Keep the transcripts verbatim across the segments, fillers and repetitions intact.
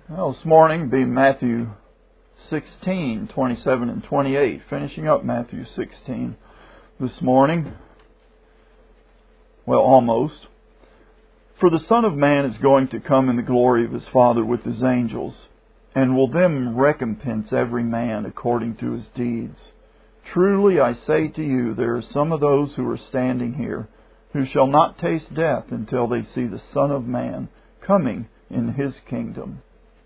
Well, this morning be Matthew sixteen, twenty-seven and twenty-eight. Finishing up Matthew sixteen this morning. Well, almost. For the Son of Man is going to come in the glory of His Father with His angels, and will then recompense every man according to his deeds. Truly I say to you, there are some of those who are standing here who shall not taste death until they see the Son of Man coming in His kingdom.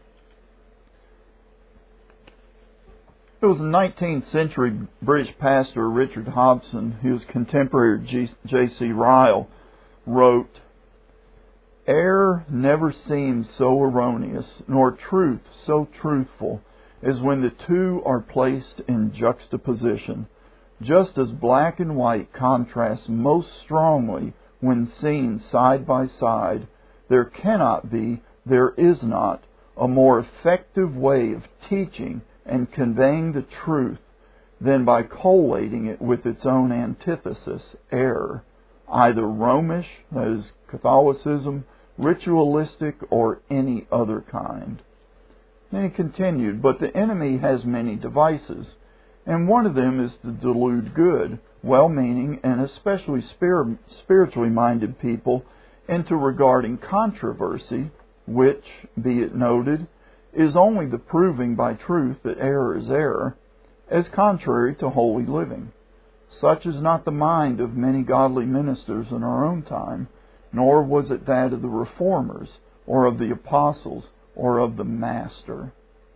It was a nineteenth century British pastor, Richard Hobson, whose contemporary J C Ryle wrote, "Error never seems so erroneous, nor truth so truthful, as when the two are placed in juxtaposition. Just as black and white contrast most strongly when seen side by side, there cannot be, there is not, a more effective way of teaching and conveying the truth than by collating it with its own antithesis, error, either Romish, that is, Catholicism, ritualistic, or any other kind." And he continued, "But the enemy has many devices, and one of them is to delude good, well-meaning, and especially spir- spiritually minded people into regarding controversy, which, be it noted, is only the proving by truth that error is error, as contrary to holy living. Such is not the mind of many godly ministers in our own time, nor was it that of the reformers, or of the apostles, or of the Master."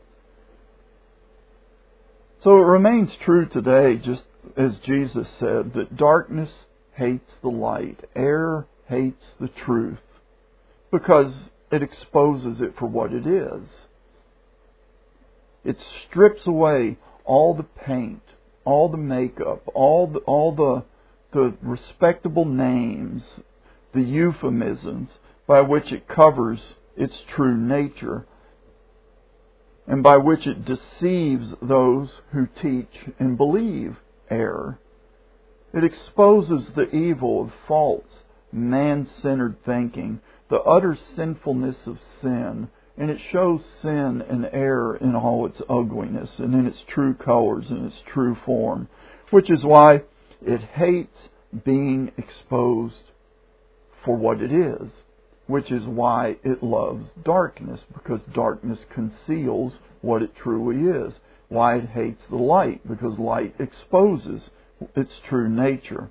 So it remains true today, just as Jesus said, that darkness hates the light, error hates the truth, because it exposes it for what it is. It strips away all the paint, all the makeup, all the, all the, the respectable names, the euphemisms by which it covers its true nature, and by which it deceives those who teach and believe error. It exposes the evil of false, man-centered thinking, the utter sinfulness of sin, and it shows sin and error in all its ugliness and in its true colors and its true form, which is why it hates being exposed for what it is, which is why it loves darkness, because darkness conceals what it truly is. Why it hates the light, because light exposes its true nature.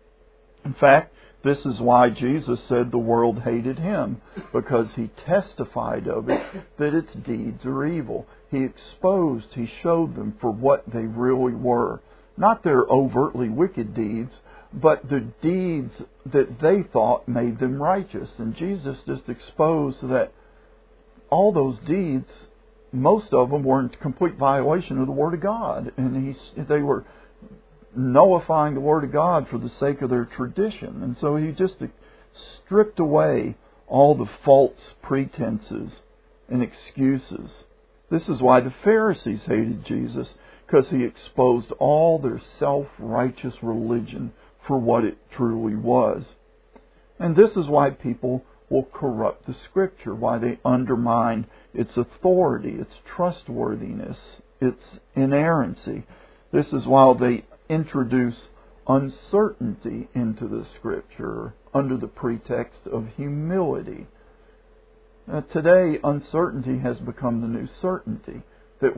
In fact, this is why Jesus said the world hated Him, because He testified of it that its deeds are evil. He exposed, He showed them for what they really were. Not their overtly wicked deeds, but the deeds that they thought made them righteous. And Jesus just exposed that all those deeds, most of them were in complete violation of the Word of God. And he, they were nullifying the Word of God for the sake of their tradition. And so He just stripped away all the false pretenses and excuses. This is why the Pharisees hated Jesus, because He exposed all their self-righteous religion for what it truly was. And this is why people will corrupt the Scripture, why they undermine its authority, its trustworthiness, its inerrancy. This is why they introduce uncertainty into the Scripture under the pretext of humility. Now, today, uncertainty has become the new certainty. That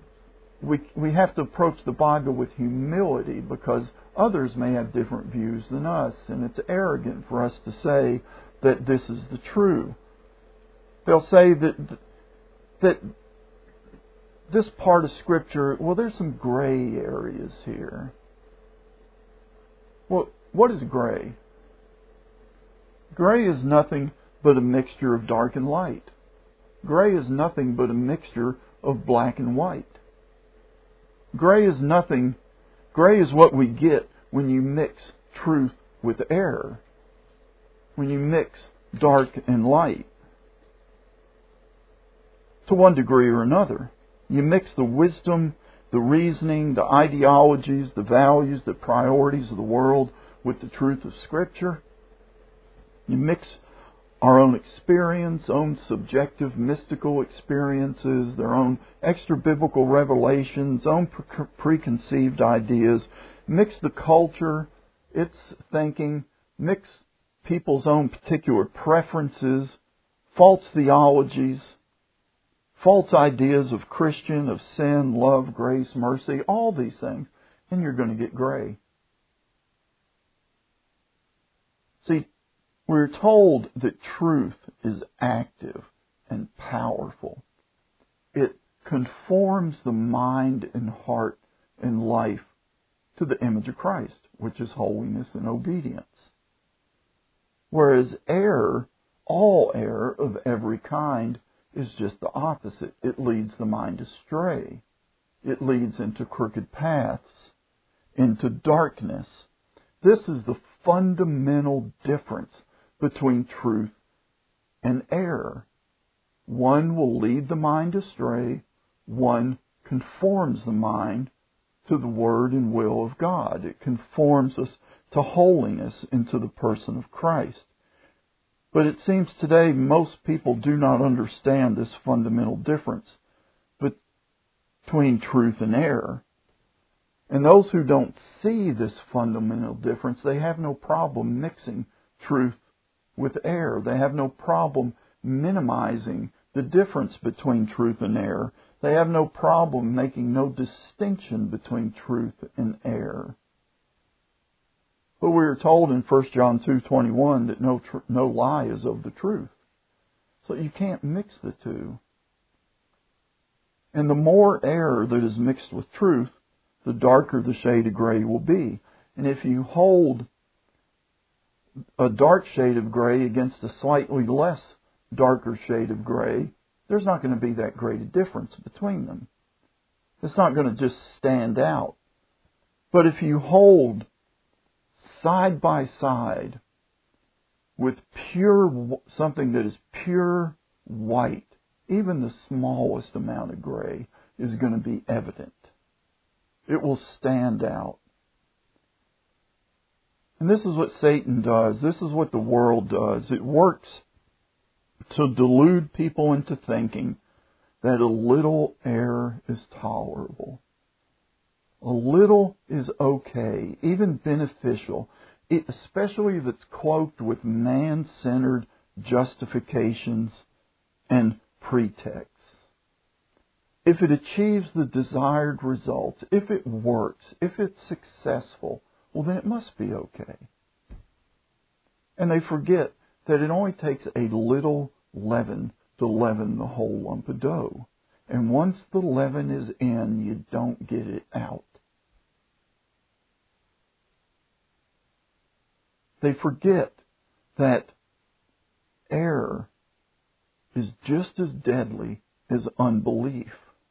we we have to approach the Bible with humility, because others may have different views than us, and it's arrogant for us to say that this is the true. They'll say that that this part of Scripture, well, there's some gray areas here. Well, what is gray? Gray is nothing but a mixture of dark and light. Gray is nothing but a mixture of black and white. Gray is nothing, gray is what we get when you mix truth with error, when you mix dark and light. To one degree or another. You mix the wisdom, the reasoning, the ideologies, the values, the priorities of the world with the truth of Scripture. You mix our own experience, own subjective mystical experiences, their own extra-biblical revelations, own pre- preconceived ideas, mix the culture, its thinking, mix people's own particular preferences, false theologies, false ideas of Christian, of sin, love, grace, mercy, all these things, and you're going to get gray. See, we're told that truth is active and powerful. It conforms the mind and heart and life to the image of Christ, which is holiness and obedience. Whereas error, all error of every kind, is just the opposite. It leads the mind astray. It leads into crooked paths, into darkness. This is the fundamental difference between truth and error. One will lead the mind astray. One conforms the mind to the Word and will of God. It conforms us to holiness and to the person of Christ. But it seems today most people do not understand this fundamental difference between truth and error. And those who don't see this fundamental difference, they have no problem mixing truth with error. They have no problem minimizing the difference between truth and error. They have no problem making no distinction between truth and error. But we are told in First John two twenty-one that no tr- no lie is of the truth. So you can't mix the two. And the more error that is mixed with truth, the darker the shade of gray will be. And if you hold a dark shade of gray against a slightly less darker shade of gray, there's not going to be that great a difference between them. It's not going to just stand out. But if you hold side by side with pure, something that is pure white, even the smallest amount of gray is going to be evident. It will stand out. And this is what Satan does. This is what the world does. It works to delude people into thinking that a little error is tolerable. A little is okay, even beneficial, it, especially if it's cloaked with man-centered justifications and pretexts. If it achieves the desired results, if it works, if it's successful, well, then it must be okay. And they forget that it only takes a little leaven to leaven the whole lump of dough. And once the leaven is in, you don't get it out. They forget that error is just as deadly as unbelief.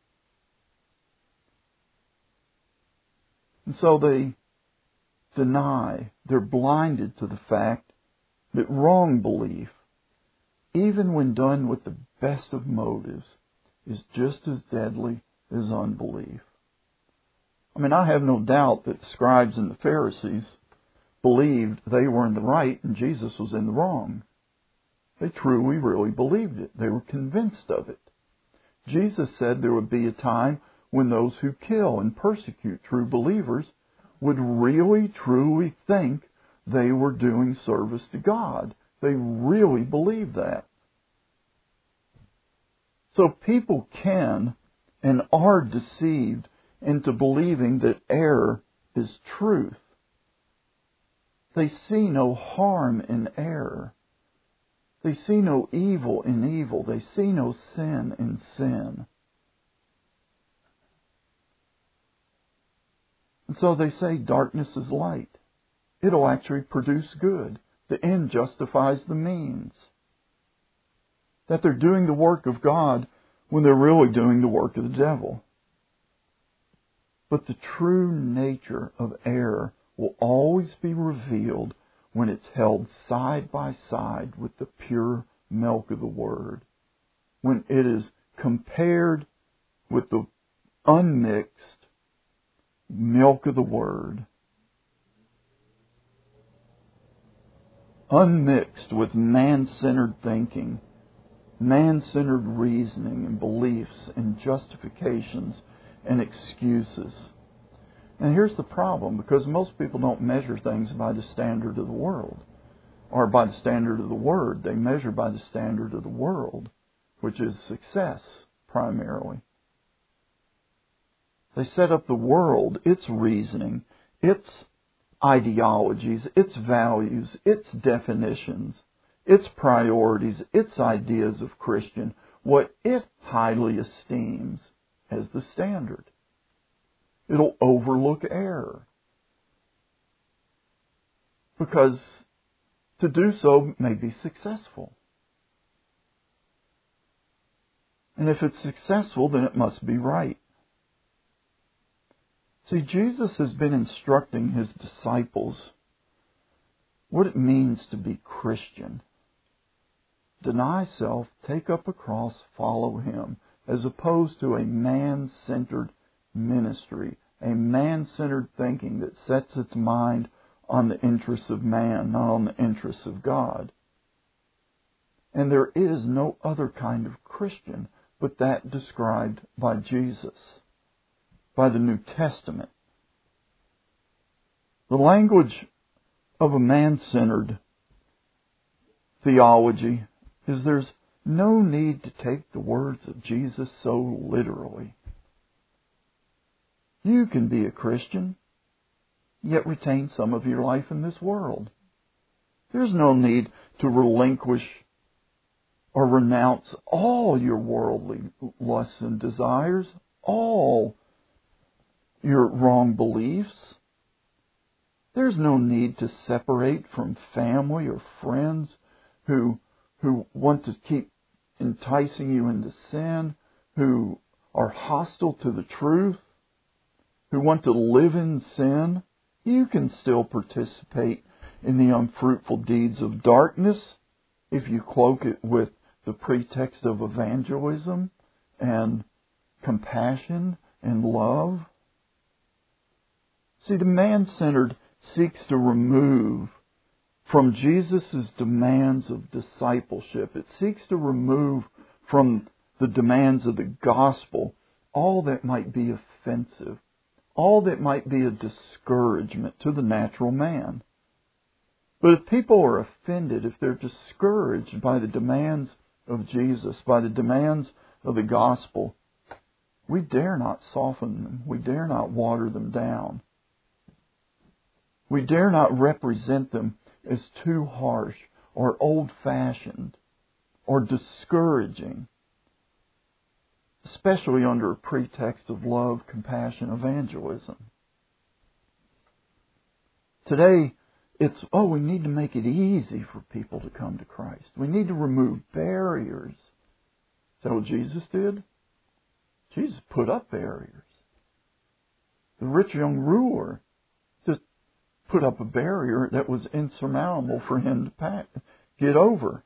And so they deny, they're blinded to the fact that wrong belief, even when done with the best of motives, is just as deadly as unbelief. I mean, I have no doubt that the scribes and the Pharisees believed they were in the right and Jesus was in the wrong. They truly, really believed it. They were convinced of it. Jesus said there would be a time when those who kill and persecute true believers would really, truly think they were doing service to God. They really believed that. So people can and are deceived into believing that error is truth. They see no harm in error. They see no evil in evil. They see no sin in sin. And so they say darkness is light. It'll actually produce good. The end justifies the means. That they're doing the work of God when they're really doing the work of the devil. But the true nature of error will always be revealed when it's held side by side with the pure milk of the Word. When it is compared with the unmixed milk of the Word. unmixed with man-centered thinking, man-centered reasoning and beliefs and justifications and excuses. And here's the problem, because most people don't measure things by the standard of the world or by the standard of the Word. They measure by the standard of the world, which is success primarily. They set up the world, its reasoning, its ideologies, its values, its definitions, its priorities, its ideas of Christian, what it highly esteems as the standard. It'll overlook error, because to do so may be successful. And if it's successful, then it must be right. See, Jesus has been instructing His disciples what it means to be Christian. Deny self, take up a cross, follow Him, as opposed to a man-centered ministry, a man-centered thinking that sets its mind on the interests of man, not on the interests of God. And there is no other kind of Christian but that described by Jesus, by the New Testament. The language of a man-centered theology is there's no need to take the words of Jesus so literally. You can be a Christian, yet retain some of your life in this world. There's no need to relinquish or renounce all your worldly lusts and desires, all your wrong beliefs. There's no need to separate from family or friends who who want to keep enticing you into sin, who are hostile to the truth, who want to live in sin. You can still participate in the unfruitful deeds of darkness if you cloak it with the pretext of evangelism and compassion and love. See, the man-centered seeks to remove from Jesus' demands of discipleship. It seeks to remove from the demands of the gospel all that might be offensive, all that might be a discouragement to the natural man. But if people are offended, if they're discouraged by the demands of Jesus, by the demands of the gospel, we dare not soften them. We dare not water them down. We dare not represent them as too harsh or old-fashioned or discouraging, especially under a pretext of love, compassion, evangelism. Today, it's, oh, we need to make it easy for people to come to Christ. We need to remove barriers. Is that what Jesus did? Jesus put up barriers. The rich young ruler just put up a barrier that was insurmountable for him to pack, get over.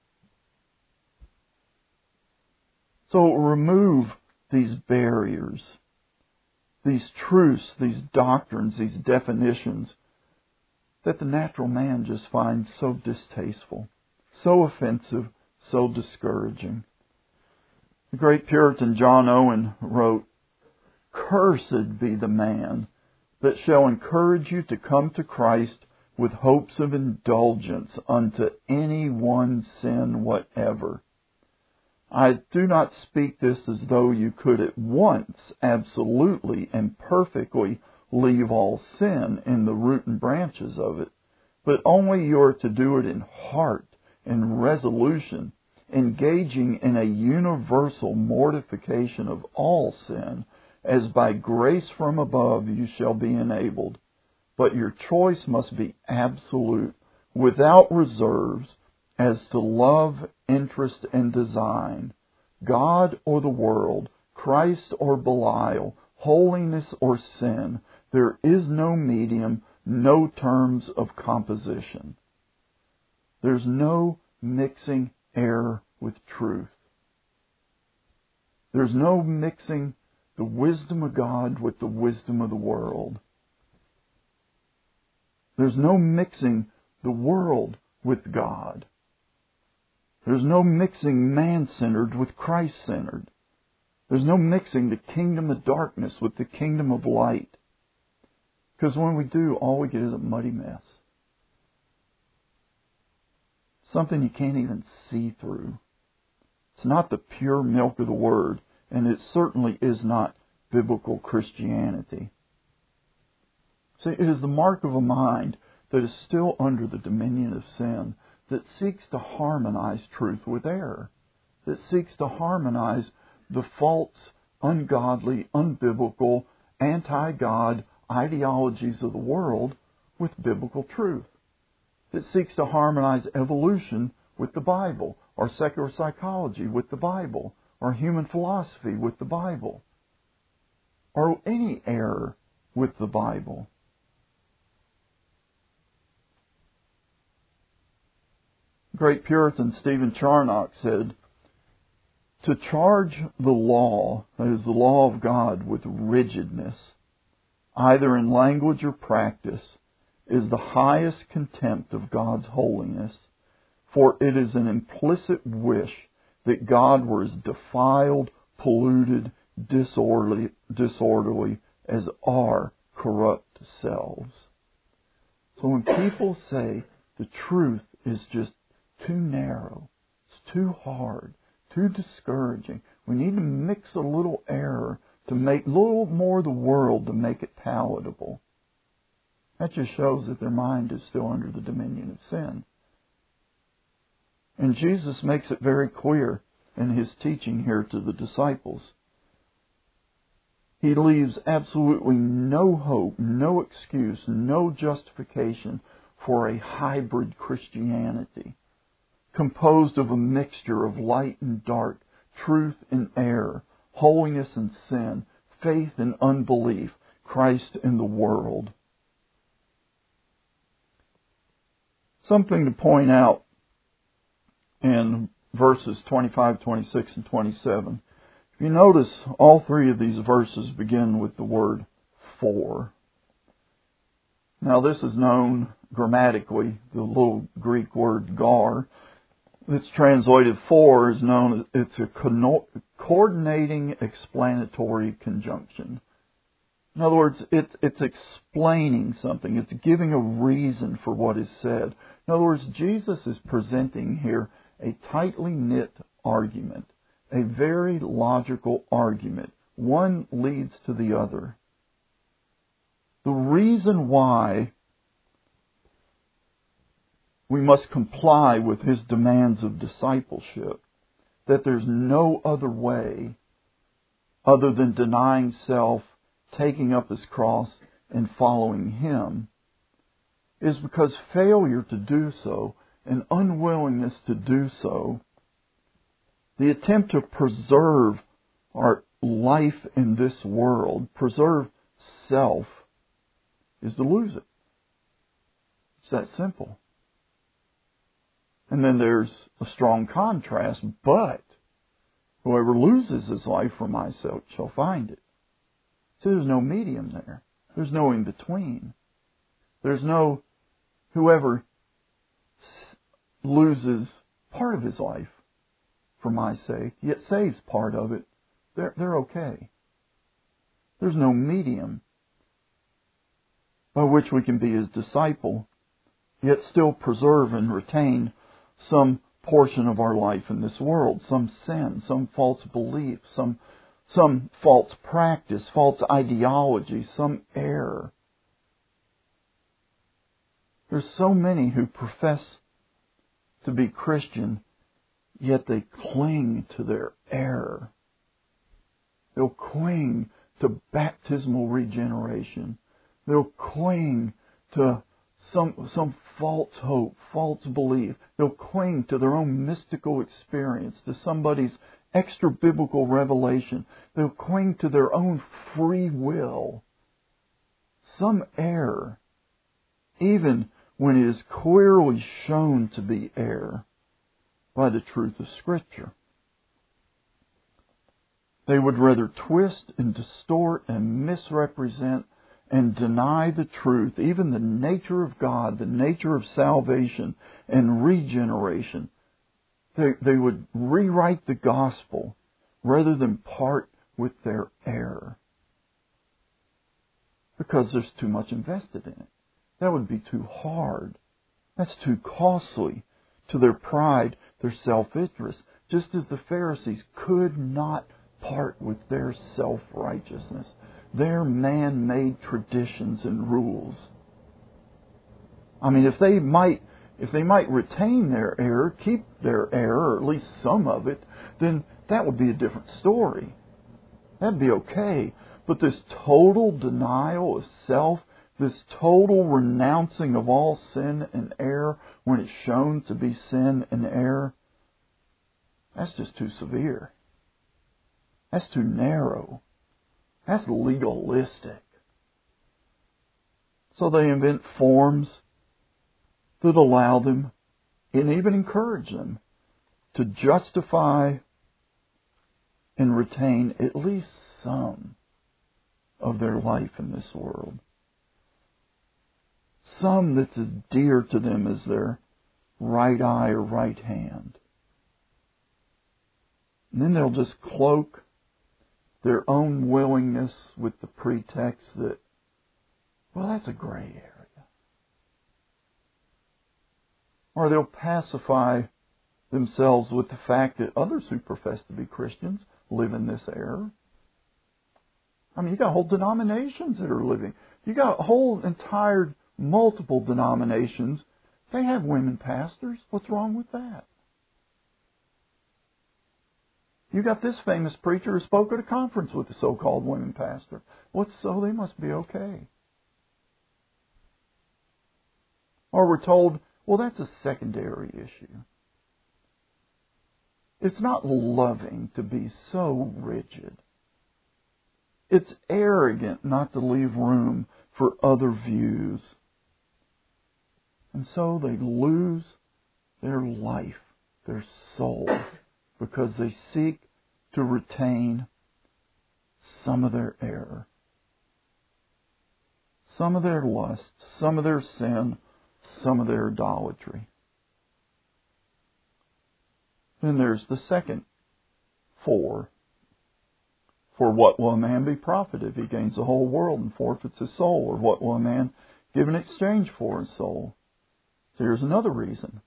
So remove these barriers, these truths, these doctrines, these definitions that the natural man just finds so distasteful, so offensive, so discouraging. The great Puritan John Owen wrote, "Cursed be the man that shall encourage you to come to Christ with hopes of indulgence unto any one sin whatever. I do not speak this as though you could at once absolutely and perfectly leave all sin in the root and branches of it, but only you are to do it in heart and resolution, engaging in a universal mortification of all sin, as by grace from above you shall be enabled. But your choice must be absolute, without reserves, as to love, interest, and design, God or the world, Christ or Belial, holiness or sin. There is no medium, no terms of composition. There's no mixing error with truth. There's no mixing the wisdom of God with the wisdom of the world. There's no mixing the world with God. There's no mixing man-centered with Christ-centered. There's no mixing the kingdom of darkness with the kingdom of light. Because when we do, all we get is a muddy mess. Something you can't even see through. It's not the pure milk of the Word, and it certainly is not biblical Christianity. See, it is the mark of a mind that is still under the dominion of sin, that seeks to harmonize truth with error, that seeks to harmonize the false, ungodly, unbiblical, anti-God ideologies of the world with biblical truth, that seeks to harmonize evolution with the Bible, or secular psychology with the Bible, or human philosophy with the Bible, or any error with the Bible. Great Puritan Stephen Charnock said, "To charge the law, that is the law of God, with rigidness, either in language or practice, is the highest contempt of God's holiness, for it is an implicit wish that God were as defiled, polluted, disorderly, disorderly as our corrupt selves." So when people say the truth is just too narrow, it's too hard, too discouraging, we need to mix a little error to make a little more of the world to make it palatable, that just shows that their mind is still under the dominion of sin. And Jesus makes it very clear in His teaching here to the disciples. He leaves absolutely no hope, no excuse, no justification for a hybrid Christianity, composed of a mixture of light and dark, truth and error, holiness and sin, faith and unbelief, Christ and the world. Something to point out in verses twenty-five, twenty-six, and twenty-seven. If you notice, all three of these verses begin with the word for. Now this is known grammatically, the little Greek word gar, that's translated for, is known as, it's a coordinating explanatory conjunction. In other words, it, it's explaining something. It's giving a reason for what is said. In other words, Jesus is presenting here a tightly knit argument, a very logical argument. One leads to the other. The reason why we must comply with His demands of discipleship, that there's no other way other than denying self, taking up His cross, and following Him, is because failure to do so, and unwillingness to do so, the attempt to preserve our life in this world, preserve self, is to lose it. It's that simple. And then there's a strong contrast, but whoever loses his life for my sake shall find it. See, there's no medium there. There's no in between. There's no whoever loses part of his life for my sake, yet saves part of it. They're, they're okay. There's no medium by which we can be His disciple, yet still preserve and retain some portion of our life in this world, some sin, some false belief, some some false practice, false ideology, some error. There's so many who profess to be Christian, yet they cling to their error. They'll cling to baptismal regeneration. They'll cling to some some false hope, false belief. They'll cling to their own mystical experience, to somebody's extra biblical revelation. They'll cling to their own free will. Some error, even when it is clearly shown to be error by the truth of Scripture. They would rather twist and distort and misrepresent and deny the truth, even the nature of God, the nature of salvation and regeneration. They, they would rewrite the gospel rather than part with their error. Because there's too much invested in it. That would be too hard. That's too costly to their pride, their self-interest. Just as the Pharisees could not part with their self-righteousness, their man-made traditions and rules. I mean, if they might, if they might retain their error, keep their error, or at least some of it, then that would be a different story. That'd be okay. But this total denial of self, this total renouncing of all sin and error when it's shown to be sin and error, that's just too severe. That's too narrow. That's legalistic. So they invent forms that allow them and even encourage them to justify and retain at least some of their life in this world. Some that's as dear to them as their right eye or right hand. And then they'll just cloak their own willingness with the pretext that, well, that's a gray area. Or they'll pacify themselves with the fact that others who profess to be Christians live in this error. I mean, you got whole denominations that are living. You got whole entire multiple denominations. They have women pastors. What's wrong with that? You got this famous preacher who spoke at a conference with a so-called women pastor. What's so? They must be okay. Or we're told, well, that's a secondary issue. It's not loving to be so rigid. It's arrogant not to leave room for other views. And so they lose their life, their soul, because they seek to retain some of their error, some of their lust, some of their sin, some of their idolatry. Then there's the second four. For what will a man be profited if he gains the whole world and forfeits his soul? Or what will a man give in exchange for his soul? So here's another reason.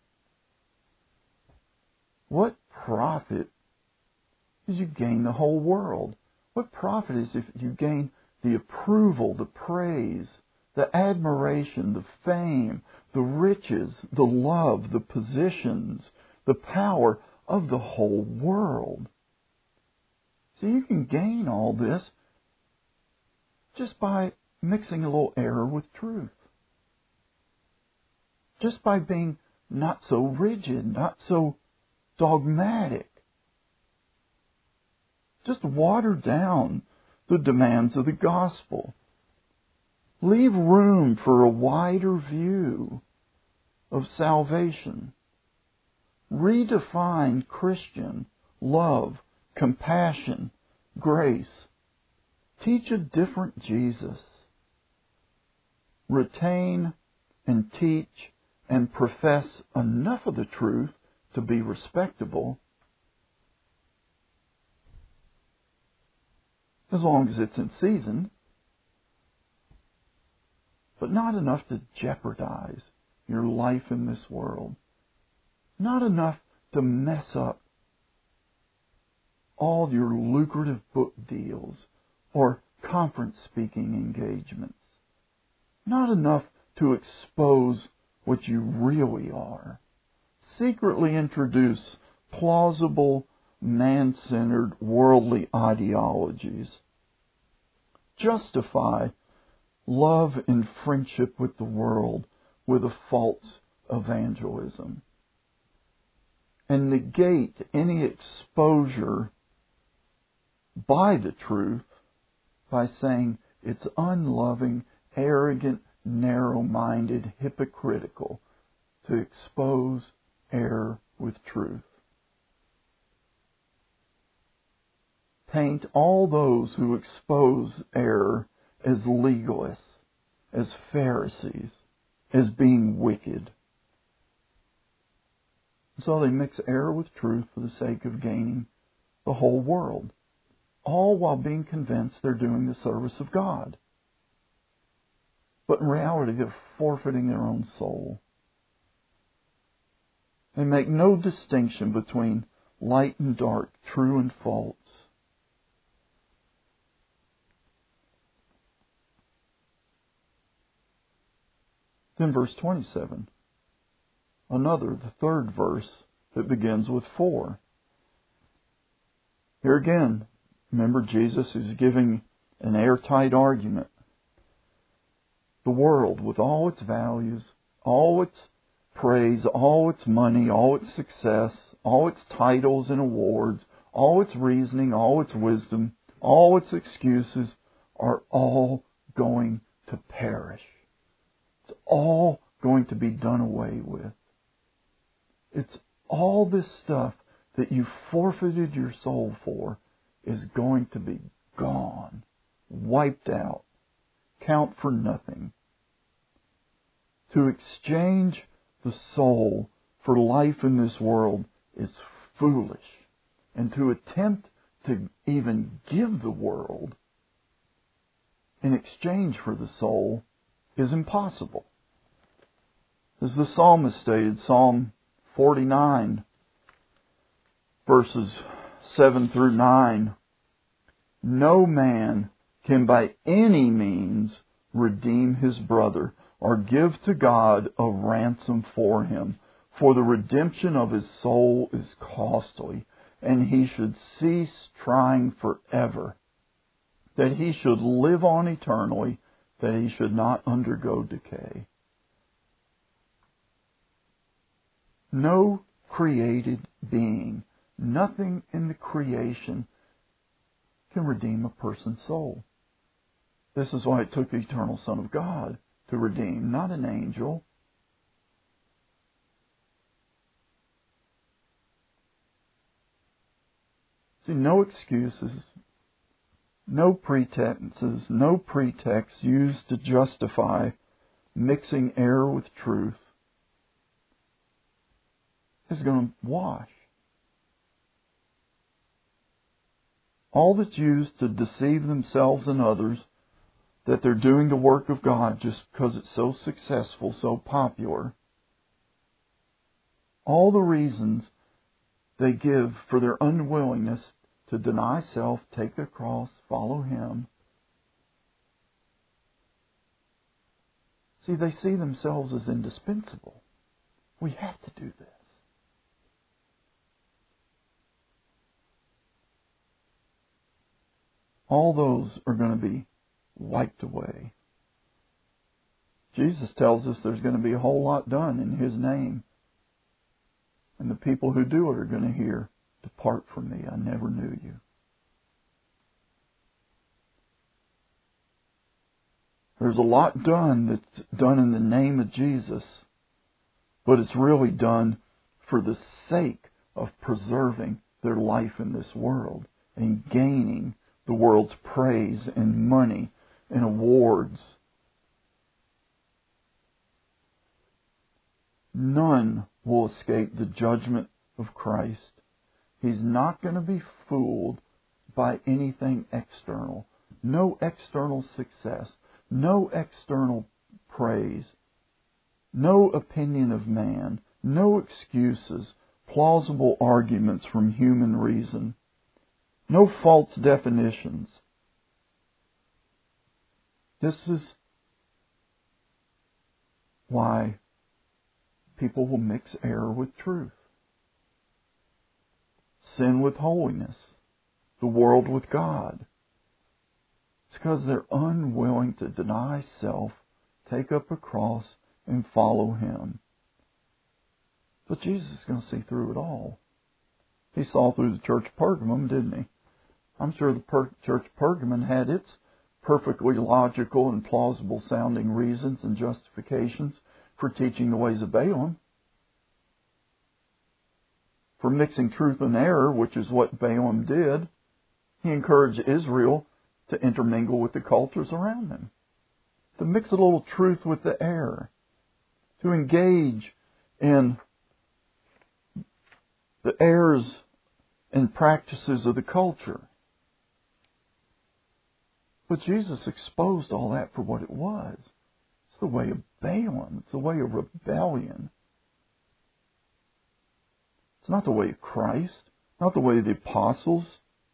What profit is you gain the whole world? What profit is if you gain the approval, the praise, the admiration, the fame, the riches, the love, the positions, the power of the whole world? So you can gain all this just by mixing a little error with truth. Just by being not so rigid, not so dogmatic. Just water down the demands of the gospel. Leave room for a wider view of salvation. Redefine Christian love, compassion, grace. Teach a different Jesus. Retain and teach and profess enough of the truth to be respectable, as long as it's in season, but not enough to jeopardize your life in this world. Not enough to mess up all your lucrative book deals or conference speaking engagements. Not enough to expose what you really are. Secretly introduce plausible, man-centered, worldly ideologies. Justify love and friendship with the world with a false evangelism. And negate any exposure by the truth by saying it's unloving, arrogant, narrow-minded, hypocritical to expose error with truth. Paint all those who expose error as legalists, as Pharisees, as being wicked. So they mix error with truth for the sake of gaining the whole world, all while being convinced they're doing the service of God. But in reality, they're forfeiting their own soul. They make no distinction between light and dark, true and false. Then verse twenty-seven. Another, the third verse that begins with four. Here again, remember Jesus is giving an airtight argument. The world, with all its values, all its praise, all its money, all its success, all its titles and awards, all its reasoning, all its wisdom, all its excuses are all going to perish. It's all going to be done away with. It's all this stuff that you forfeited your soul for is going to be gone, wiped out, count for nothing. To exchange the soul for life in this world is foolish. And to attempt to even give the world in exchange for the soul is impossible. As the psalmist stated, Psalm forty-nine, verses seven through nine, no man can by any means redeem his brother or give to God a ransom for him, for the redemption of his soul is costly, and he should cease trying forever, that he should live on eternally, that he should not undergo decay. No created being, nothing in the creation can redeem a person's soul. This is why it took the eternal Son of God to redeem, not an angel. See, no excuses, no pretenses, no pretexts used to justify mixing error with truth is going to wash. All that's used to deceive themselves and others that they're doing the work of God just because it's so successful, so popular. All the reasons they give for their unwillingness to deny self, take their cross, follow Him. See, they see themselves as indispensable. We have to do this. All those are going to be wiped away. Jesus tells us there's going to be a whole lot done in His name. And the people who do it are going to hear, "Depart from me, I never knew you." There's a lot done that's done in the name of Jesus, but it's really done for the sake of preserving their life in this world and gaining the world's praise and money and awards. None will escape the judgment of Christ. He's not going to be fooled by anything external. No external success. No external praise. No opinion of man. No excuses. Plausible arguments from human reason. No false definitions. This is why people will mix error with truth, sin with holiness, the world with God. It's because they're unwilling to deny self, take up a cross, and follow Him. But Jesus is going to see through it all. He saw through the church of Pergamum, didn't He? I'm sure the per- church of Pergamum had its perfectly logical and plausible sounding reasons and justifications for teaching the ways of Balaam, for mixing truth and error, which is what Balaam did. He encouraged Israel to intermingle with the cultures around them. to mix a little truth with the error, to engage in the errors and practices of the culture. But Jesus exposed all that for what it was. It's the way of Balaam. It's the way of rebellion. It's not the way of Christ, not the way of the apostles.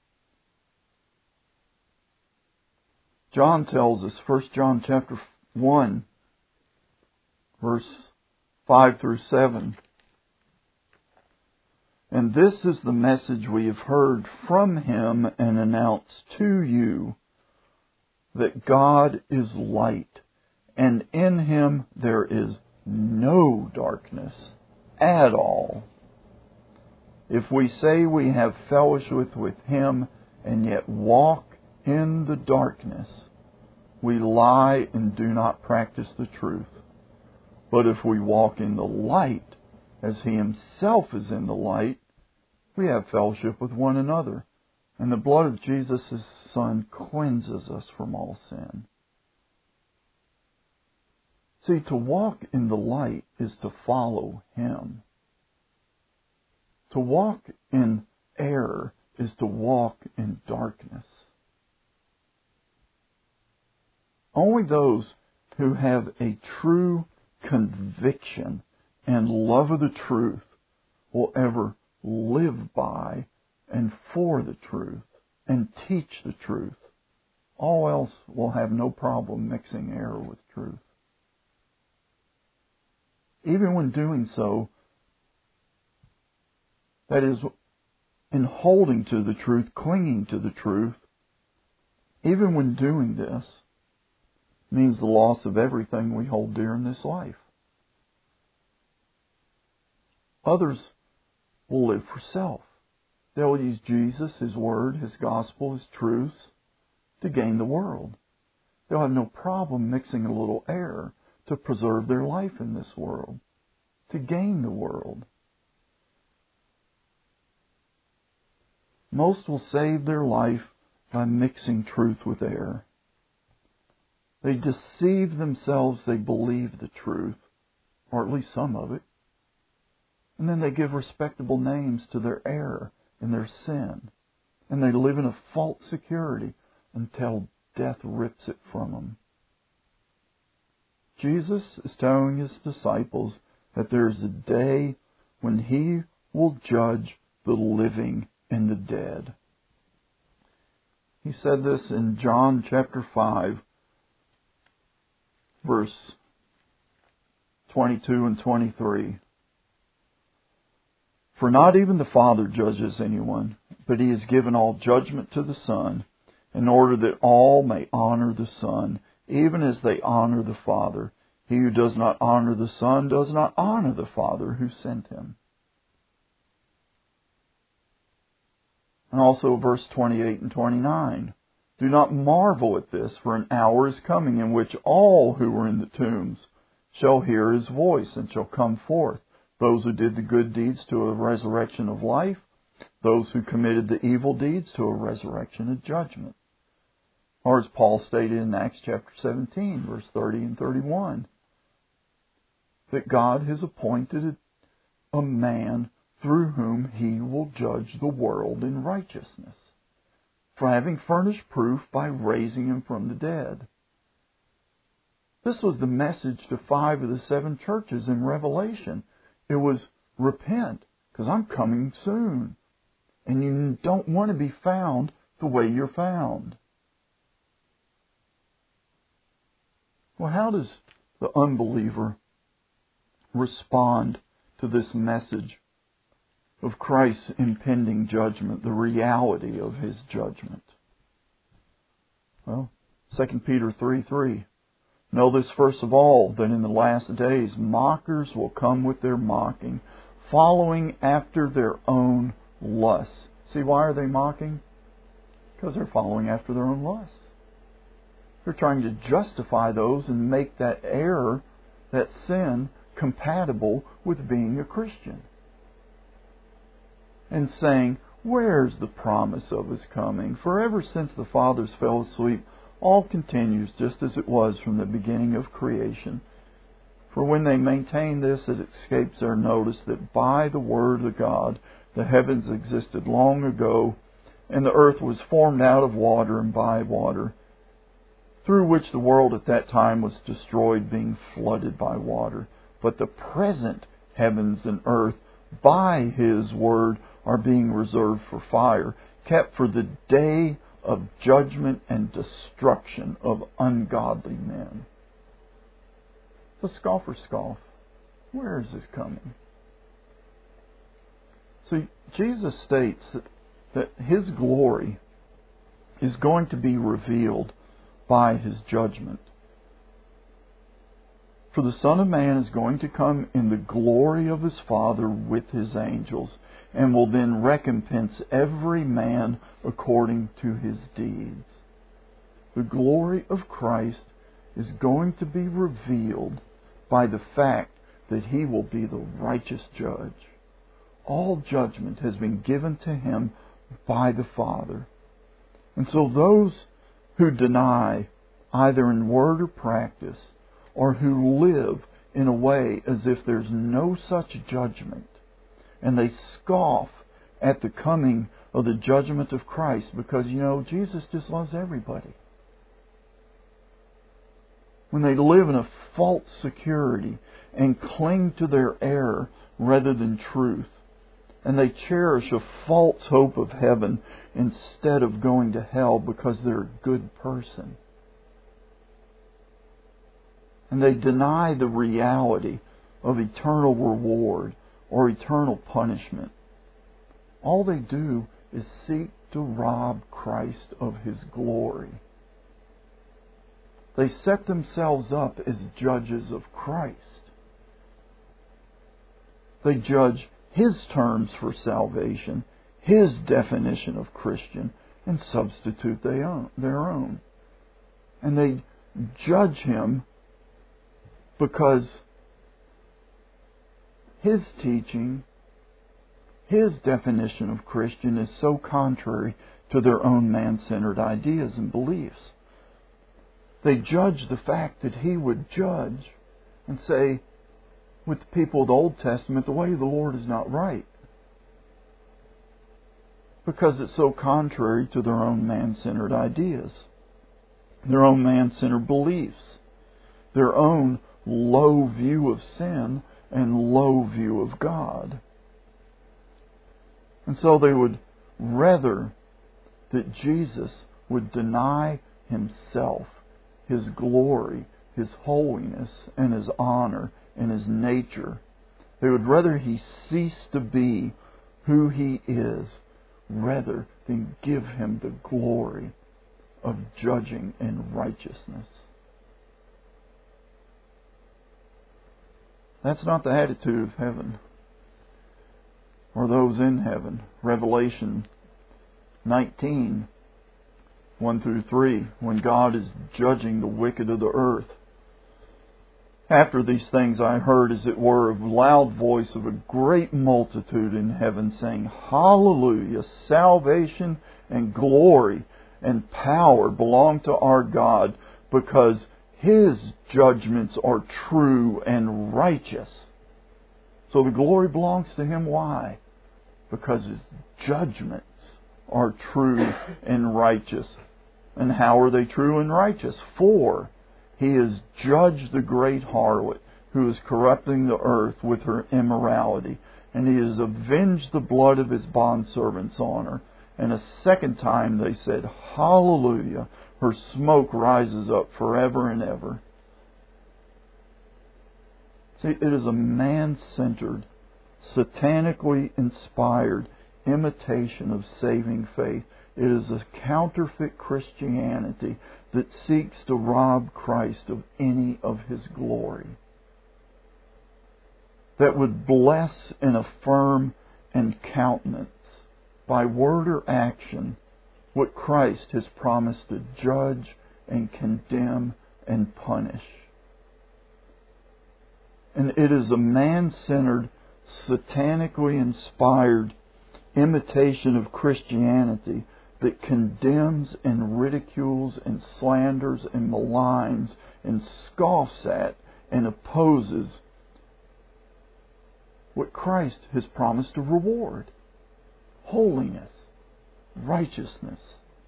John tells us, First John chapter one, verse five through seven. And this is the message we have heard from Him and announced to you, that God is light, and in Him there is no darkness at all. If we say we have fellowship with Him and yet walk in the darkness, we lie and do not practice the truth. But if we walk in the light, as He Himself is in the light, we have fellowship with one another, and the blood of Jesus, His Son, cleanses us from all sin. See, to walk in the light is to follow Him. To walk in error is to walk in darkness. Only those who have a true conviction and love of the truth will ever live by and for the truth and teach the truth. All else will have no problem mixing error with truth. Even when doing so, that is, in holding to the truth, clinging to the truth, even when doing this, means the loss of everything we hold dear in this life. Others will live for self. They'll use Jesus, His Word, His Gospel, His truths to gain the world. They'll have no problem mixing a little error to preserve their life in this world, to gain the world. Most will save their life by mixing truth with error. They deceive themselves they believe the truth, or at least some of it. And then they give respectable names to their error and their sin. And they live in a false security until death rips it from them. Jesus is telling His disciples that there is a day when He will judge the living and the dead. He said this in John chapter five, verse twenty-two and twenty-three. For not even the Father judges anyone, but He has given all judgment to the Son, in order that all may honor the Son, even as they honor the Father. He who does not honor the Son does not honor the Father who sent Him. And also verse twenty-eight and twenty-nine. Do not marvel at this, for an hour is coming in which all who are in the tombs shall hear His voice and shall come forth. Those who did the good deeds to a resurrection of life, those who committed the evil deeds to a resurrection of judgment. Or as Paul stated in Acts chapter seventeen, verse thirty and thirty-one, that God has appointed a man through whom He will judge the world in righteousness, for having furnished proof by raising Him from the dead. This was the message to five of the seven churches in Revelation. It was, repent, because I'm coming soon. And you don't want to be found the way you're found. Well, how does the unbeliever respond to this message of Christ's impending judgment, the reality of His judgment? Well, Second Peter three three. Know this first of all, that in the last days mockers will come with their mocking, following after their own lusts. See, why are they mocking? Because they're following after their own lusts. They're trying to justify those and make that error, that sin, compatible with being a Christian. And saying, where's the promise of His coming? For ever since the fathers fell asleep, all continues just as it was from the beginning of creation. For when they maintain this, it escapes their notice that by the word of God the heavens existed long ago, and the earth was formed out of water and by water, through which the world at that time was destroyed, being flooded by water. But the present heavens and earth, by His word, are being reserved for fire, kept for the day of judgment and destruction of ungodly men. The scoffers scoff. Where is this coming? See, Jesus states that, that His glory is going to be revealed by His judgment. For the Son of Man is going to come in the glory of His Father with His angels, and will then recompense every man according to his deeds. The glory of Christ is going to be revealed by the fact that He will be the righteous judge. All judgment has been given to Him by the Father. And so those who deny, either in word or practice, or who live in a way as if there's no such judgment, and they scoff at the coming of the judgment of Christ because, you know, Jesus just loves everybody. When they live in a false security and cling to their error rather than truth, and they cherish a false hope of heaven instead of going to hell because they're a good person, and they deny the reality of eternal reward or eternal punishment, all they do is seek to rob Christ of His glory. They set themselves up as judges of Christ. They judge His terms for salvation, His definition of Christian, and substitute their own. And they judge Him because His teaching, His definition of Christian is so contrary to their own man-centered ideas and beliefs. They judge the fact that He would judge and say, with the people of the Old Testament, the way of the Lord is not right, because it's so contrary to their own man-centered ideas, their own man-centered beliefs, their own low view of sin and low view of God. And so they would rather that Jesus would deny Himself, His glory, His holiness, and His honor, and His nature. They would rather He cease to be who He is, rather than give Him the glory of judging in righteousness. That's not the attitude of heaven, or those in heaven. Revelation nineteen, one through three, when God is judging the wicked of the earth. After these things I heard, as it were, a loud voice of a great multitude in heaven, saying, Hallelujah! Salvation and glory and power belong to our God, because His judgments are true and righteous. So the glory belongs to Him. Why? Because His judgments are true and righteous. And how are they true and righteous? For He has judged the great harlot who is corrupting the earth with her immorality, and He has avenged the blood of His bondservants on her. And a second time they said, Hallelujah! Her smoke rises up forever and ever. See, it is a man-centered, satanically inspired imitation of saving faith. It is a counterfeit Christianity that seeks to rob Christ of any of His glory, that would bless and affirm and countenance by word or action what Christ has promised to judge and condemn and punish. And it is a man-centered, satanically inspired imitation of Christianity that condemns and ridicules and slanders and maligns and scoffs at and opposes what Christ has promised to reward: holiness, righteousness.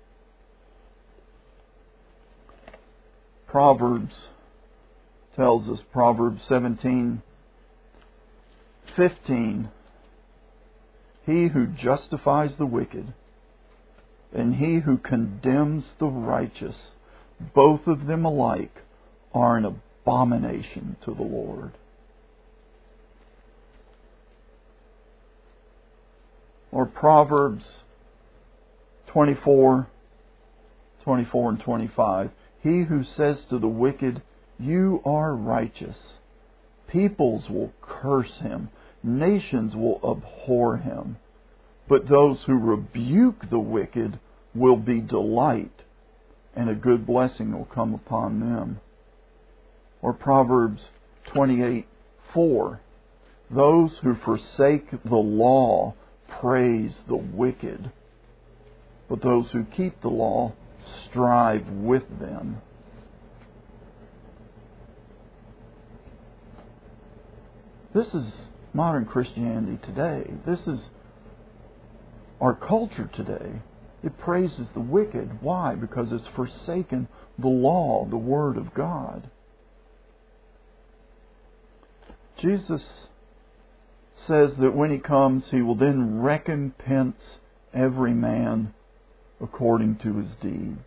Proverbs tells us, Proverbs seventeen fifteen, he who justifies the wicked and he who condemns the righteous, both of them alike are an abomination to the Lord. Or Proverbs twenty-four, twenty-four and twenty-five. He who says to the wicked, you are righteous, peoples will curse him, nations will abhor him. But those who rebuke the wicked will be delight, and a good blessing will come upon them. Or Proverbs twenty-eight, four. Those who forsake the law praise the wicked, but those who keep the law strive with them. This is modern Christianity today. This is our culture today. It praises the wicked. Why? Because it's forsaken the law, the Word of God. Jesus says that when He comes, He will then recompense every man according to his deeds.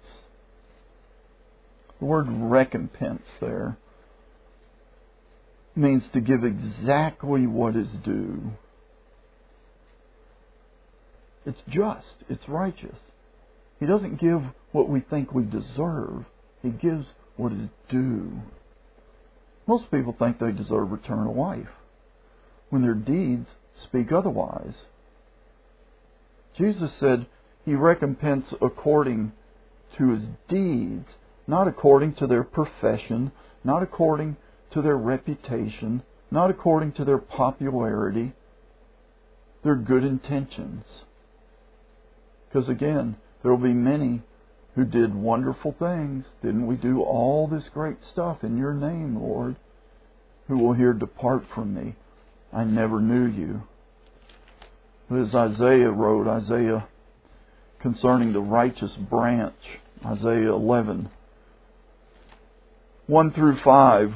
The word recompense there means to give exactly what is due. It's just. It's righteous. He doesn't give what we think we deserve. He gives what is due. Most people think they deserve eternal life, when their deeds speak otherwise. Jesus said He recompenses according to his deeds, not according to their profession, not according to their reputation, not according to their popularity, their good intentions. Because again, there will be many who did wonderful things. Didn't we do all this great stuff in your name, Lord? Who will hear, depart from me, I never knew you. As Isaiah wrote, Isaiah concerning the righteous branch, Isaiah eleven, one through five.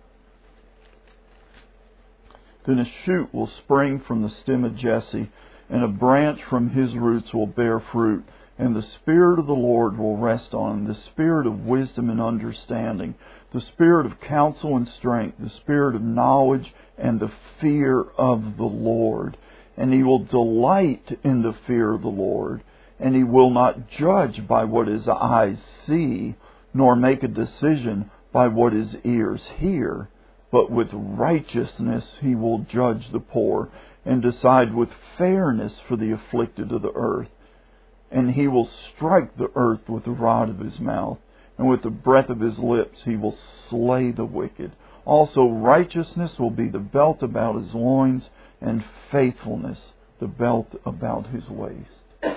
Then a shoot will spring from the stem of Jesse, and a branch from his roots will bear fruit. And the Spirit of the Lord will rest on him, the Spirit of wisdom and understanding, the Spirit of counsel and strength, the Spirit of knowledge and the fear of the Lord. And he will delight in the fear of the Lord. And he will not judge by what his eyes see, nor make a decision by what his ears hear. But with righteousness he will judge the poor, and decide with fairness for the afflicted of the earth. And he will strike the earth with the rod of his mouth, and with the breath of his lips he will slay the wicked. Also righteousness will be the belt about his loins, and faithfulness the belt about his waist.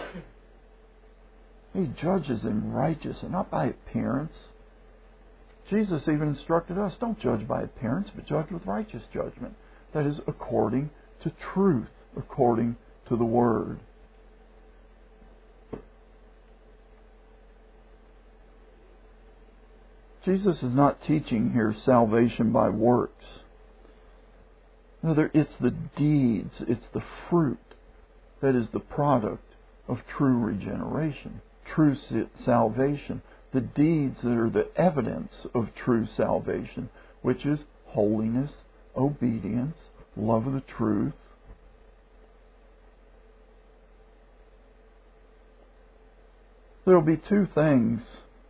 He judges in righteousness, and not by appearance. Jesus even instructed us, don't judge by appearance, but judge with righteous judgment. That is according to truth, according to the Word. Jesus is not teaching here salvation by works. Rather, it's the deeds, it's the fruit that is the product of true regeneration, true salvation. The deeds that are the evidence of true salvation, which is holiness, obedience, love of the truth. There will be two things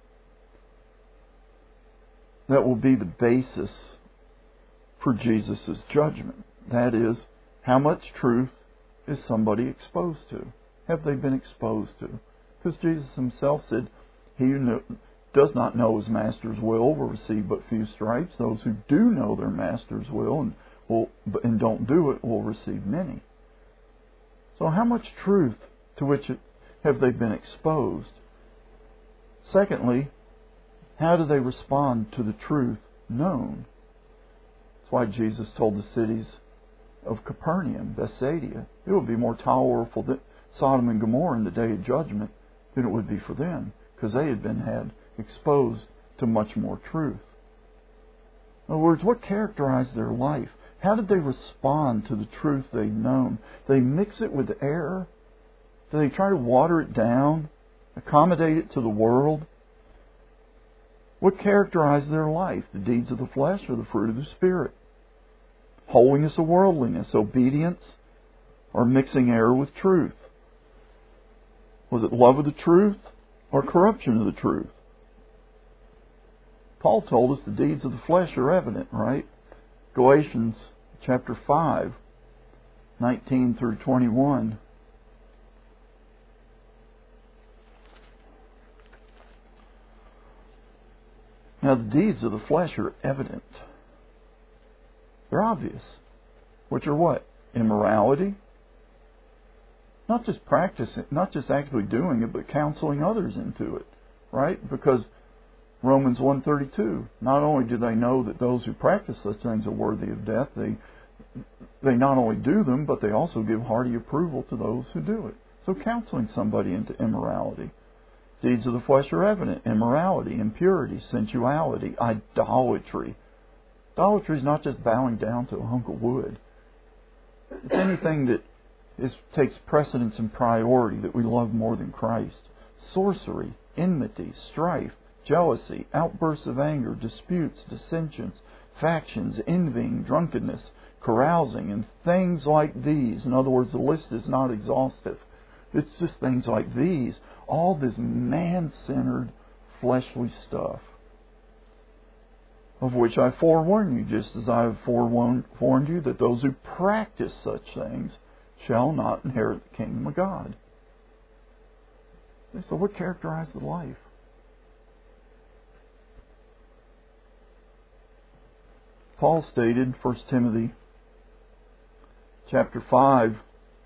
that will be the basis for Jesus' judgment. That is, how much truth is somebody exposed to? Have they been exposed to? Because Jesus himself said, he who know, does not know his master's will will receive but few stripes. Those who do know their master's will and, will, and don't do it will receive many. So how much truth to which it, have they been exposed? Secondly, how do they respond to the truth known? That's why Jesus told the cities of Capernaum, Bethsaida, it would be more tolerable than Sodom and Gomorrah in the day of judgment than it would be for them, because they had been had exposed to much more truth. In other words, what characterized their life? How did they respond to the truth they'd known? They mix it with error? Do they try to water it down? Accommodate it to the world? What characterized their life? The deeds of the flesh or the fruit of the Spirit? Holiness or worldliness? Obedience or mixing error with truth? Was it love of the truth or corruption of the truth? Paul told us the deeds of the flesh are evident, right? Galatians chapter five, nineteen through twenty-one. Now the deeds of the flesh are evident. They're obvious. Which are what? Immorality. Not just practicing, not just actually doing it, but counseling others into it. Right? Because Romans one thirty-two, not only do they know that those who practice such things are worthy of death, they they not only do them, but they also give hearty approval to those who do it. So counseling somebody into immorality. Deeds of the flesh are evident. Immorality, impurity, sensuality, idolatry. Idolatry is not just bowing down to a hunk of wood. It's anything that is, takes precedence and priority that we love more than Christ. Sorcery, enmity, strife, jealousy, outbursts of anger, disputes, dissensions, factions, envying, drunkenness, carousing, and things like these. In other words, the list is not exhaustive. It's just things like these. All this man-centered, fleshly stuff, of which I forewarn you, just as I have forewarned you, that those who practice such things shall not inherit the kingdom of God. So what characterized the life? Paul stated, First Timothy chapter five,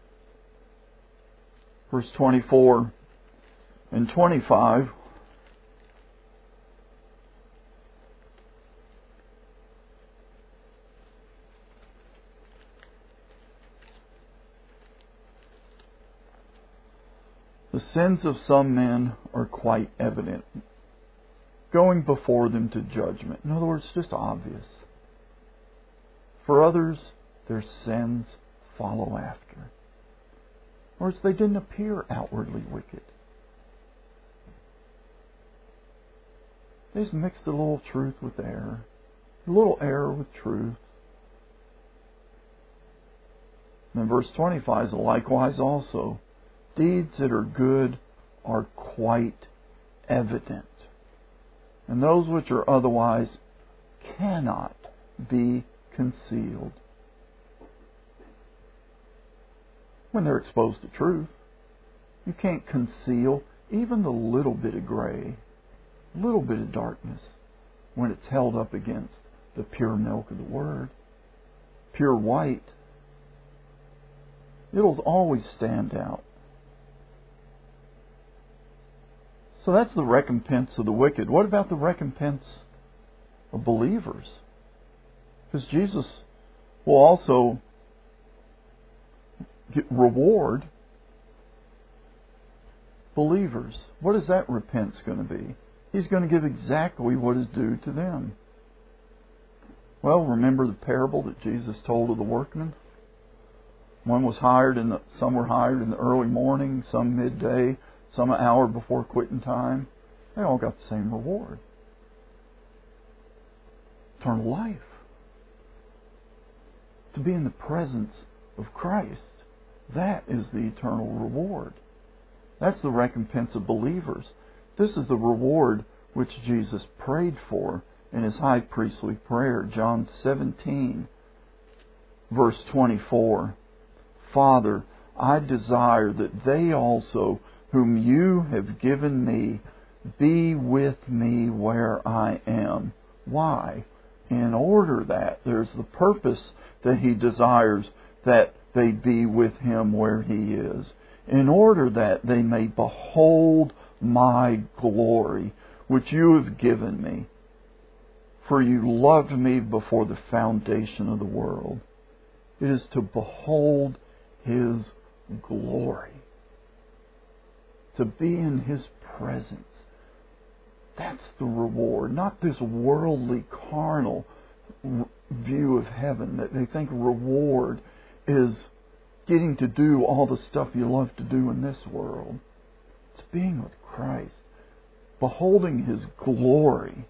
verse twenty-four and twenty-five, the sins of some men are quite evident, going before them to judgment. In other words, just obvious. For others, their sins follow after. In other words, they didn't appear outwardly wicked. They just mixed a little truth with error, a little error with truth. And then verse twenty-five is likewise also. Deeds that are good are quite evident, and those which are otherwise cannot be concealed. When they're exposed to truth, you can't conceal even the little bit of gray, little bit of darkness, when it's held up against the pure milk of the Word, pure white. It'll always stand out. So that's the recompense of the wicked. What about the recompense of believers? Because Jesus will also get reward believers. What is that repentance going to be? He's going to give exactly what is due to them. Well, remember the parable that Jesus told of the workmen? One was hired in the, some were hired in the early morning, some midday, some an hour before quitting time. They all got the same reward. Eternal life. To be in the presence of Christ. That is the eternal reward. That's the recompense of believers. This is the reward which Jesus prayed for in His high priestly prayer. John seventeen, verse twenty-four. Father, I desire that they also, whom You have given Me, be with Me where I am. Why? In order that there's the purpose that He desires that they be with Him where He is. in order that they may behold my glory, which you have given me. For you loved me before the foundation of the world. It is to behold His glory, to be in His presence. That's the reward, not this worldly, carnal view of heaven that they think reward is getting to do all the stuff you love to do in this world. It's being with Christ, beholding His glory.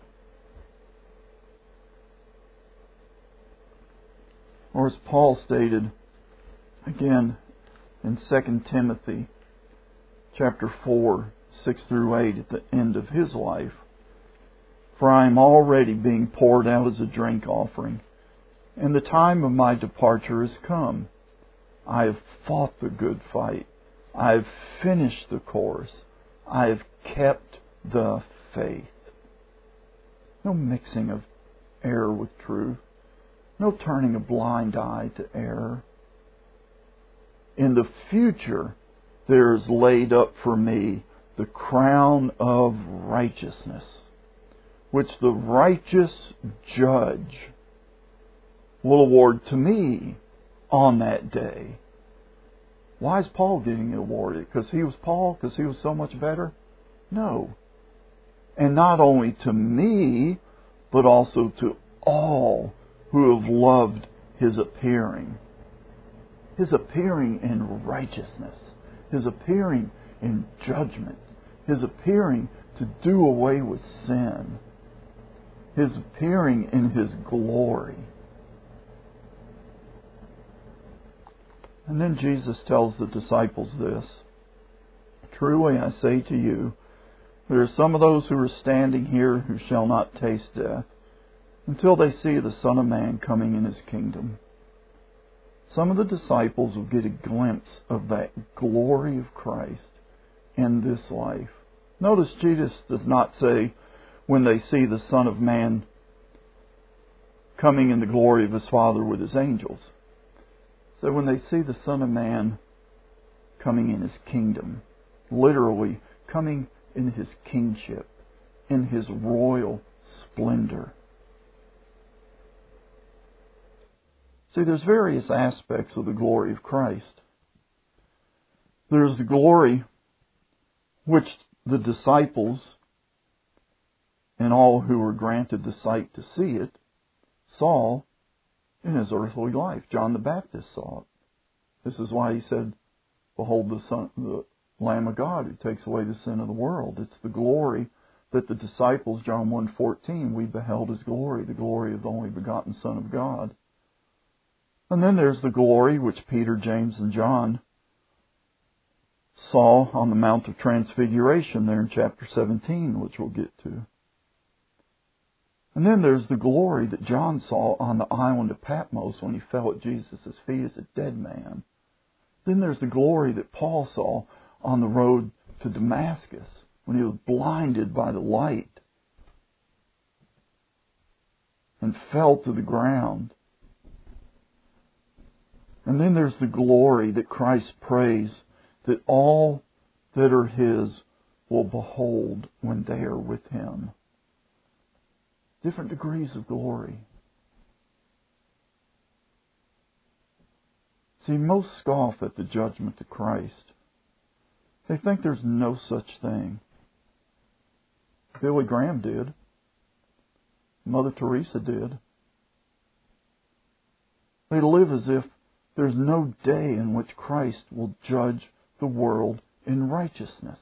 Or as Paul stated again in Second Timothy chapter four, six through eight, at the end of his life, for I am already being poured out as a drink offering, and the time of my departure has come. I have fought the good fight. I have finished the course. I have kept the faith. No mixing of error with truth. No turning a blind eye to error. In the future, there is laid up for me the crown of righteousness, which the righteous judge will award to me on that day. Why is Paul getting it awarded? Because he was Paul? Because he was so much better? No. And not only to me, but also to all who have loved His appearing. His appearing in righteousness. His appearing in judgment. His appearing to do away with sin. His appearing in His glory. And then Jesus tells the disciples this: Truly I say to you, there are some of those who are standing here who shall not taste death until they see the Son of Man coming in His kingdom. Some of the disciples will get a glimpse of that glory of Christ in this life. Notice Jesus does not say, when they see the Son of Man coming in the glory of His Father with His angels. So when they see the Son of Man coming in His kingdom, literally coming in His kingship, in His royal splendor. See, there's various aspects of the glory of Christ. There's the glory which the disciples and all who were granted the sight to see it saw in His earthly life. John the Baptist saw it. This is why he said, Behold the Son, the Lamb of God who takes away the sin of the world. It's the glory that the disciples, John one fourteen, we beheld His glory, the glory of the only begotten Son of God. And then there's the glory which Peter, James, and John saw on the Mount of Transfiguration there in chapter seventeen, which we'll get to. And then there's the glory that John saw on the island of Patmos when he fell at Jesus' feet as a dead man. Then there's the glory that Paul saw on the road to Damascus when he was blinded by the light and fell to the ground. And then there's the glory that Christ prays that all that are His will behold when they are with Him. Different degrees of glory. See, most scoff at the judgment of Christ. They think there's no such thing. Billy Graham did. Mother Teresa did. They live as if there's no day in which Christ will judge the world in righteousness.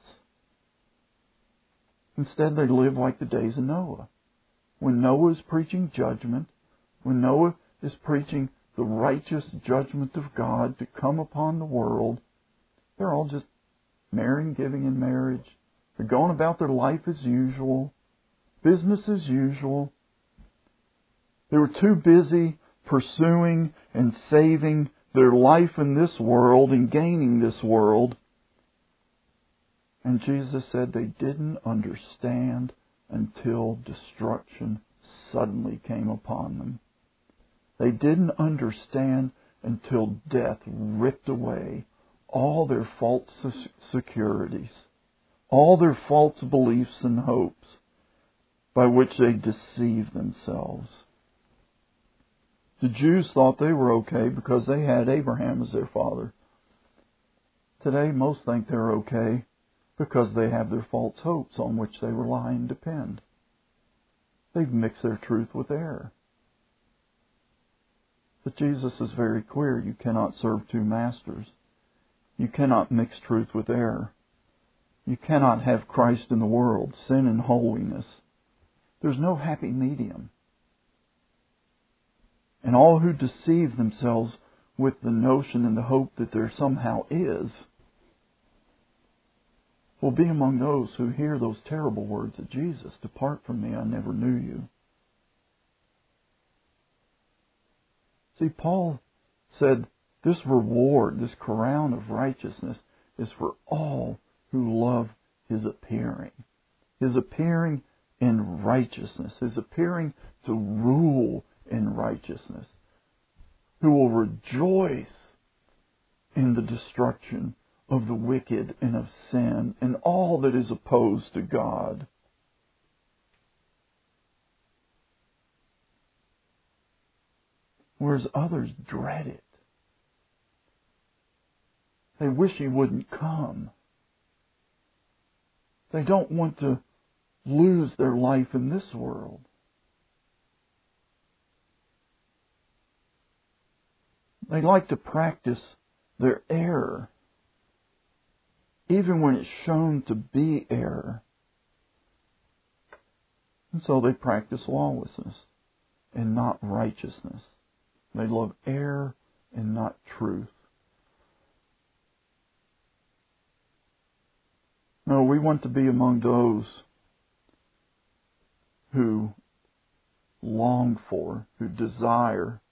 Instead, they live like the days of Noah. When Noah is preaching judgment, when Noah is preaching the righteous judgment of God to come upon the world, they're all just marrying, giving in marriage. They're going about their life as usual, business as usual. They were too busy pursuing and saving their life in this world and gaining this world. And Jesus said they didn't understand until destruction suddenly came upon them. They didn't understand until death ripped away all their false securities, all their false beliefs and hopes by which they deceive themselves. The Jews thought they were okay because they had Abraham as their father. Today, most think they're okay because they have their false hopes on which they rely and depend. They've mixed their truth with error. But Jesus is very clear. You cannot serve two masters. You cannot mix truth with error. You cannot have Christ in the world, sin and holiness. There's no happy medium. And all who deceive themselves with the notion and the hope that there somehow is will be among those who hear those terrible words of Jesus, "Depart from me, I never knew you." See, Paul said this reward, this crown of righteousness, is for all who love His appearing. His appearing in righteousness. His appearing to rule in righteousness. Who will rejoice in the destruction of the wicked and of sin and all that is opposed to God. Whereas others dread it. They wish He wouldn't come. They don't want to lose their life in this world. They like to practice their error, even when it's shown to be error. And so they practice lawlessness and not righteousness. They love error and not truth. No, we want to be among those who long for, who desire,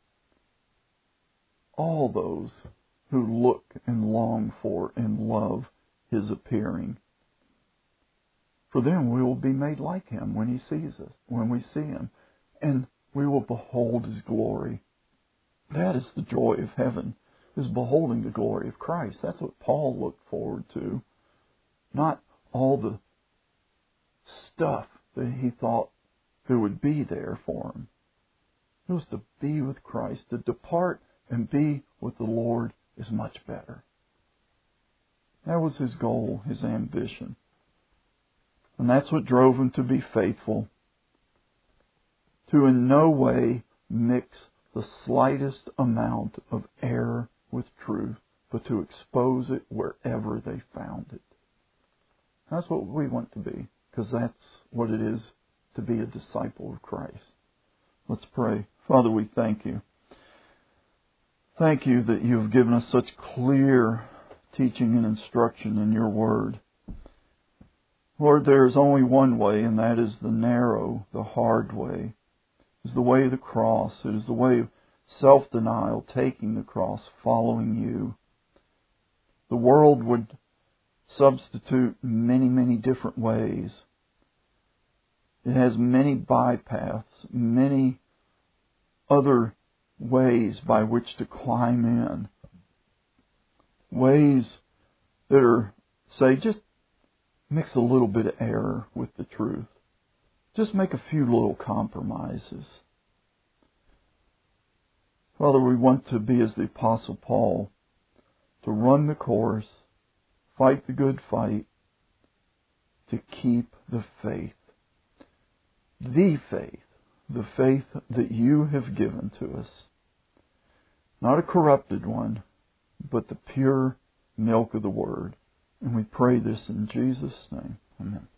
all those who look and long for and love His appearing. For them we will be made like Him when He sees us, when we see Him, and we will behold His glory. That is the joy of heaven, is beholding the glory of Christ. That's what Paul looked forward to. Not all the stuff that he thought there would be there for him. It was to be with Christ. To depart and be with the Lord is much better. That was his goal, his ambition. And that's what drove him to be faithful. To in no way mix the slightest amount of error with truth, but to expose it wherever they found it. That's what we want to be, because that's what it is to be a disciple of Christ. Let's pray. Father, we thank You. Thank You that You have given us such clear teaching and instruction in Your Word. Lord, there is only one way, and that is the narrow, the hard way. It is the way of the cross. It is the way of self-denial, taking the cross, following You. The world would substitute many, many different ways. It has many bypaths, many other ways by which to climb in. Ways that are, say, just mix a little bit of error with the truth. Just make a few little compromises. Father, we want to be as the Apostle Paul, to run the course, fight the good fight, to keep the faith. The faith. The faith that You have given to us. Not a corrupted one, but the pure milk of the Word. And we pray this in Jesus' name. Amen.